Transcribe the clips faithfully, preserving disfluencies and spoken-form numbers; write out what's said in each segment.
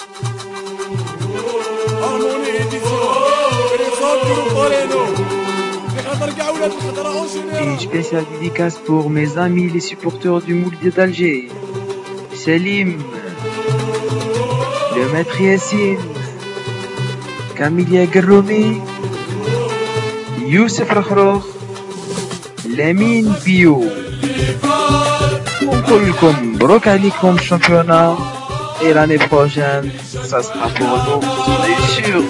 Une spéciale dédicace pour mes amis les supporters du Mouldi d'Alger. Salim, le maître Yassine, Kamilia Gerroumi, Youssef Rakhroukh, Lamine Bio. نقول لكم مبروك عليكم الشامبيونات et l'année prochaine ça sera pour nous c'est sûr.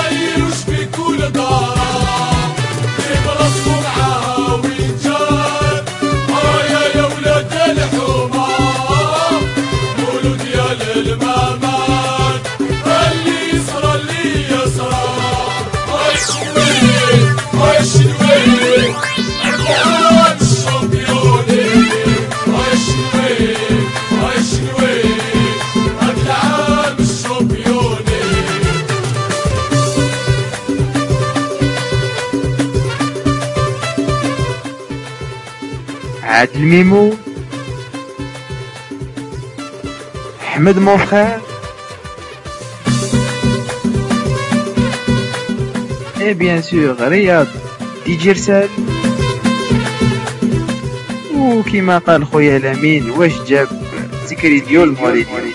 Adil Mimo, Ahmed mon frère, et bien sûr Riyad Dijersel, ou كما قال خويا لامين واش جاب ذكري ديال المواليد.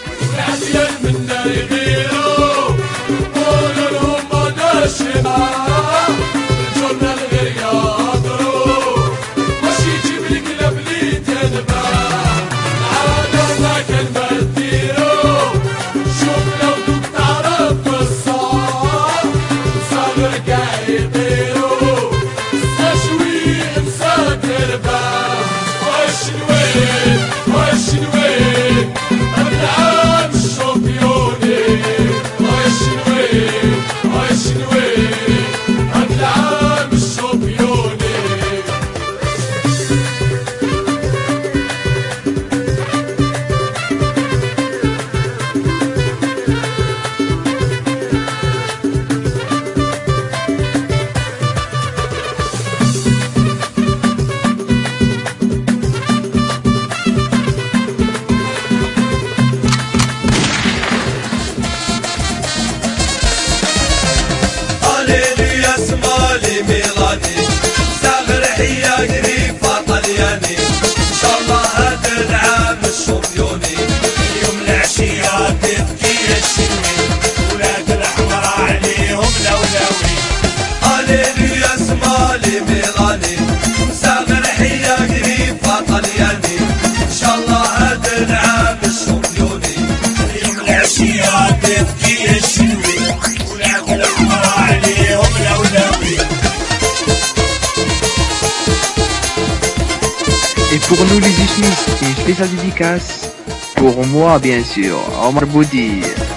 Et pour nous les Ismis, une spéciale dédicace pour moi bien sûr, Omar Boudi,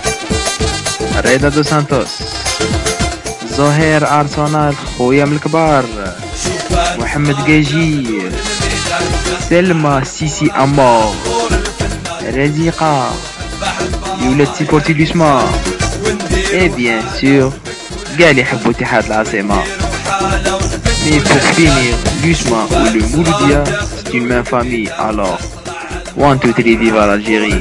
Reda dos Santos, Zoher Arsenal, خويا من الكبار, محمد قاجي, سلمى سيسي أمور, رزيقة, يولد سيبورتي لوسما, et bien sûr, قال يحبوا اتحاد العاصمة. Mais pour finir, l'Usma ou le Mouloudia, c'est une même famille, alors one, two, three, viva l'Algérie.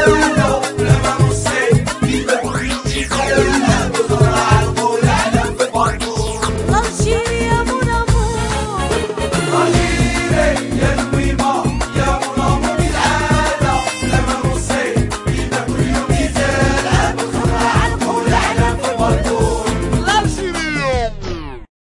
Thank you.